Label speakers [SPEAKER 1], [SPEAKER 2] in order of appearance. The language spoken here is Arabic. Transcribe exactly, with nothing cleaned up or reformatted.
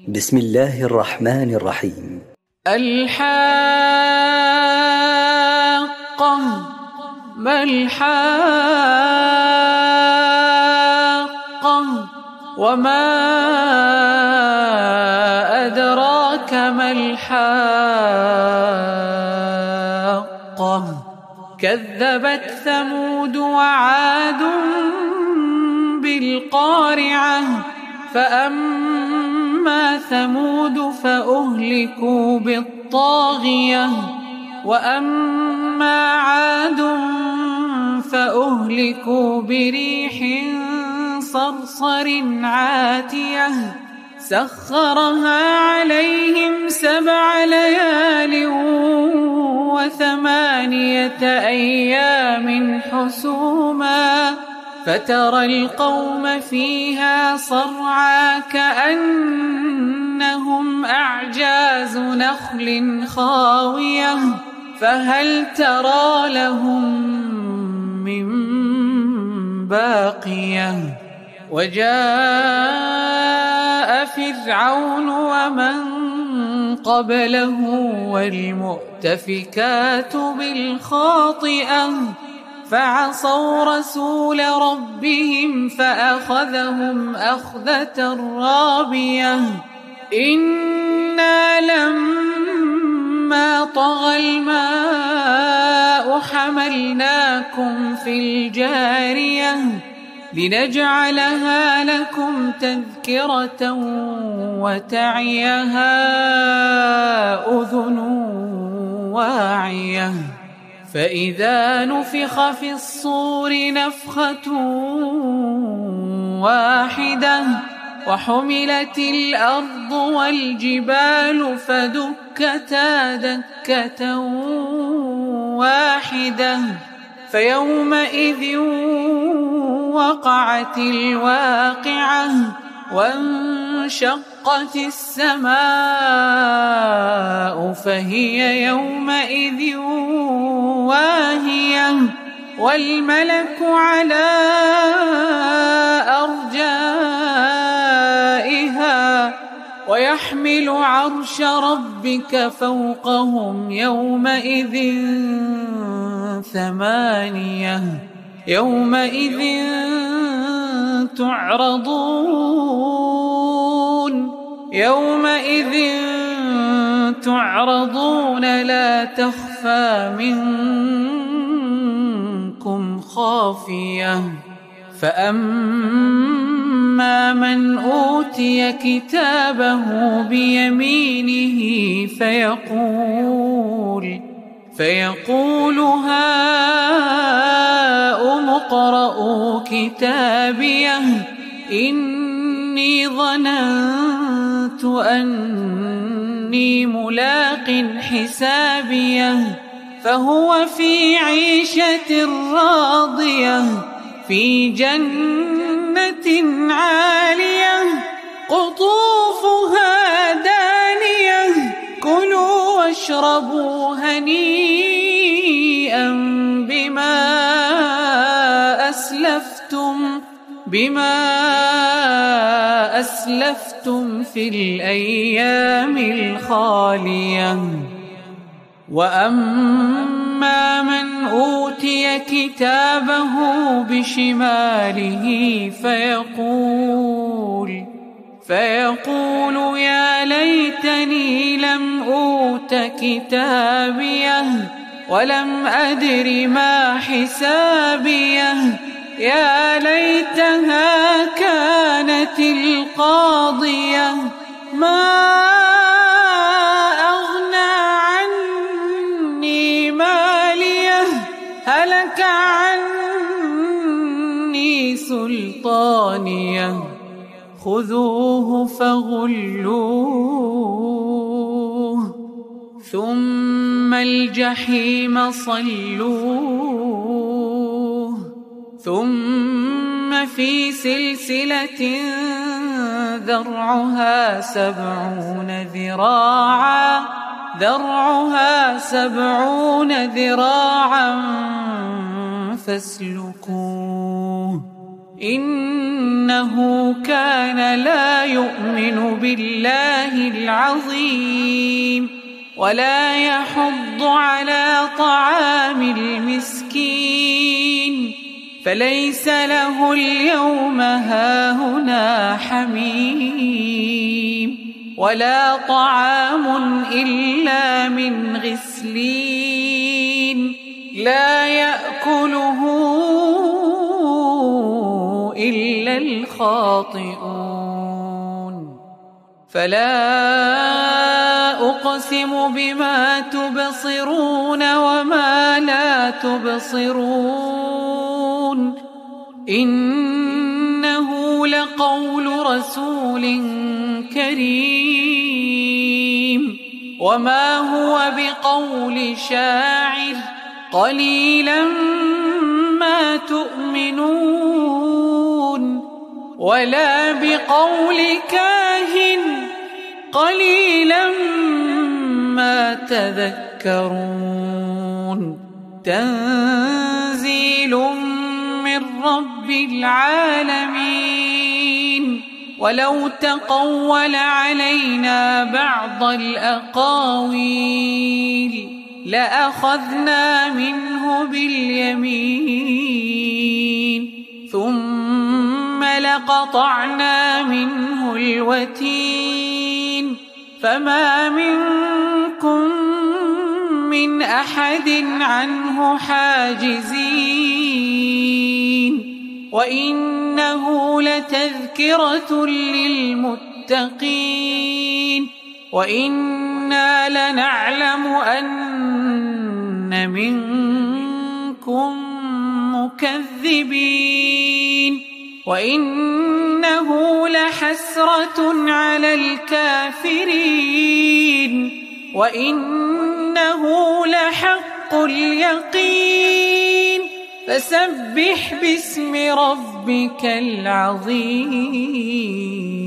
[SPEAKER 1] بسم الله الرحمن الرحيم.
[SPEAKER 2] الحاقة ما الحاقة وما أدراك ما الحاقة كذبت ثمود وعاد بالقارعة فأما ثمود فأهلكوا بالطاغية وأما عاد فأهلكوا بريح صرصر عاتية سخرها عليهم سبع ليال وثمانية أيام حسوما فترى القوم فيها صرعى كأنهم أعجاز نخل خاوية فهل ترى لهم من باقية وجاء فرعون ومن قبله والمؤتفكات بالخاطئة فعصوا رسول ربهم فأخذهم أخذة رابية إنا لما طغى الماء حملناكم في الجارية لنجعلها لكم تذكرة وتعيها أذن واعية فإذا نفخ في الصور نفخة واحدة وحملت الأرض والجبال فدكتا دكة واحدة فيومئذ وقعت الواقعة وانشقت السماء فهي يومئذ واهية والملك على أرجائها ويحمل عرش ربك فوقهم يومئذ ثمانية يومئذ تعرضون يومئذ تعرضون لا تخفى منكم خافية فأما من أوتي كتابه بيمينه فيقول فيقول هاؤم اقرءوا كتابيه إني ظننت أني ملاق حسابيه فهو في عيشة راضية في جنة عالية قطوفها دانية كلوا واشربوا هنيئا بما أسلفتم بما أسلفتم في الأيام الخالية وأما من أوتي كتابه بشماله فيقول فيقول يا ليتني لم أوت كتابيه ولم أدر ما حسابيه يا ليتها كانت القاضية ما أغنى عني ماليه هلك عني سلطانيه خذوه فغلوه ثم الجحيم صلوه ثم في سلسلة ذرعها سبعون ذراعا ذرعها سبعون ذراعا فاسلكوه إنه كان لا يؤمن بالله العظيم ولا يحض على طعام المسكين فليس له اليوم هاهنا حميم ولا طعام إلا من غسلين لا يأكله إلا الخاطئون فلا أقسم بما تبصرون وما لا تبصرون إنه لقول رسول كريم وما هو بقول شاعر قليلا ما تؤمنون ولا بقول كاهن قليلا ما تذكرون تنزيل من رب العالمين ولو تقول علينا بعض الأقاويل لأخذنا منه باليمين ثم لقطعنا منه الوتين فما منكم من أحد عنه حاجزين وإنه لتذكرة للمتقين وإنا لنعلم أن منكم مكذبين وإنه لحسرة على الكافرين وإنه لحق اليقين فسبح باسم ربك العظيم.